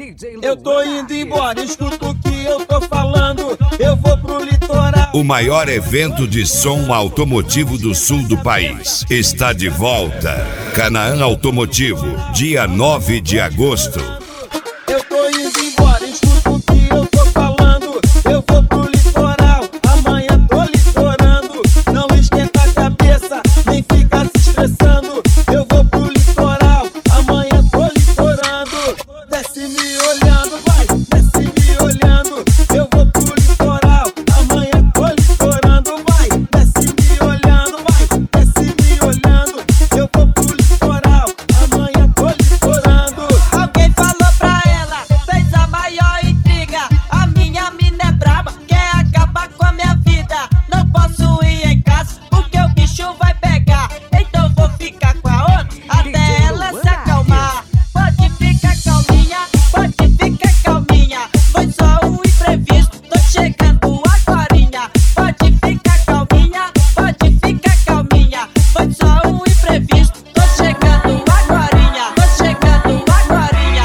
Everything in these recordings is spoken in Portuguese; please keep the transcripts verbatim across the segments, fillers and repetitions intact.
Eu tô indo embora, escuta o que eu tô falando. Eu vou pro litoral. O maior evento de som automotivo do sul do país está de volta. Canaã Automotivo, dia nove de agosto. Eu tô indo embora, escuta o que eu tô falando. Eu vou pro litoral, amanhã tô litorando. Não esquenta a cabeça, nem fica se estressando. Eu vou pro litoral, amanhã tô litorando. Desce me olhando, vai, desce me olhando. Eu vou pro litoral, amanhã tô litorando, vai. Desce me olhando, vai, desce me olhando. Eu vou pro litoral, amanhã tô litorando. Alguém falou pra ela, fez a maior intriga. A minha mina é braba, quer acabar com a minha vida. Não posso ir em casa, porque o bicho vai pegar. Então vou ficar com a outra, até ela se acalmar. Pode ficar calminha, pode ficar calminha. Foi só um imprevisto, tô chegando agorinha. Pode ficar calminha, pode ficar calminha. Foi só um imprevisto, tô chegando agorinha. Tô chegando agorinha.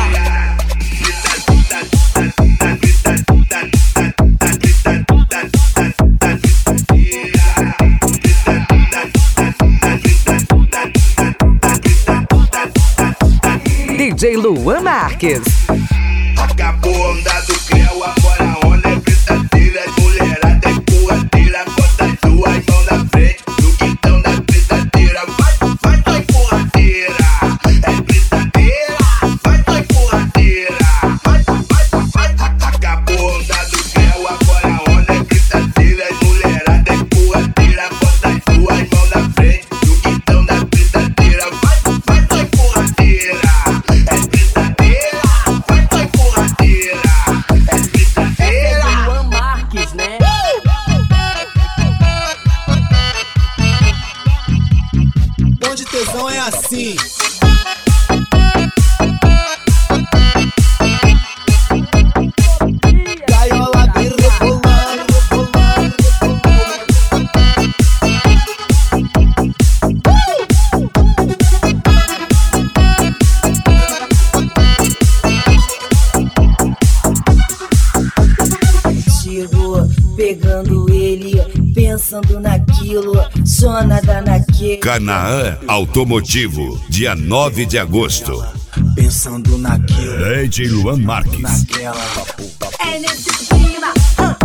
D J Luan Marques. Acabou a onda do creu, agora a onda é brincadeira. Mulherada é porradeira, bota as duas mãos na frente no quintão da brincadeira. Vai, vai, vai, porradeira, é brincadeira. Vai, vai, porradeira, vai, vai, vai, vai. Acabou a onda do creu, agora a onda é brincadeira. Mulherada é porradeira, bota as duas mãos na frente no quintão da brincadeira. Vai, vai, vai, porradeira, é brincadeira. Vai, vai, porradeira, é brincadeira. Luan Marques, né? Bonde tesão é assim. Gaiola vem rebolando, rebolando, Chegou pegando ele, pensando naquilo, só nada naquele. Canaã Automotivo, dia nove de agosto. pensando naquilo, D J Luan Marques. naquela. É nesse clima,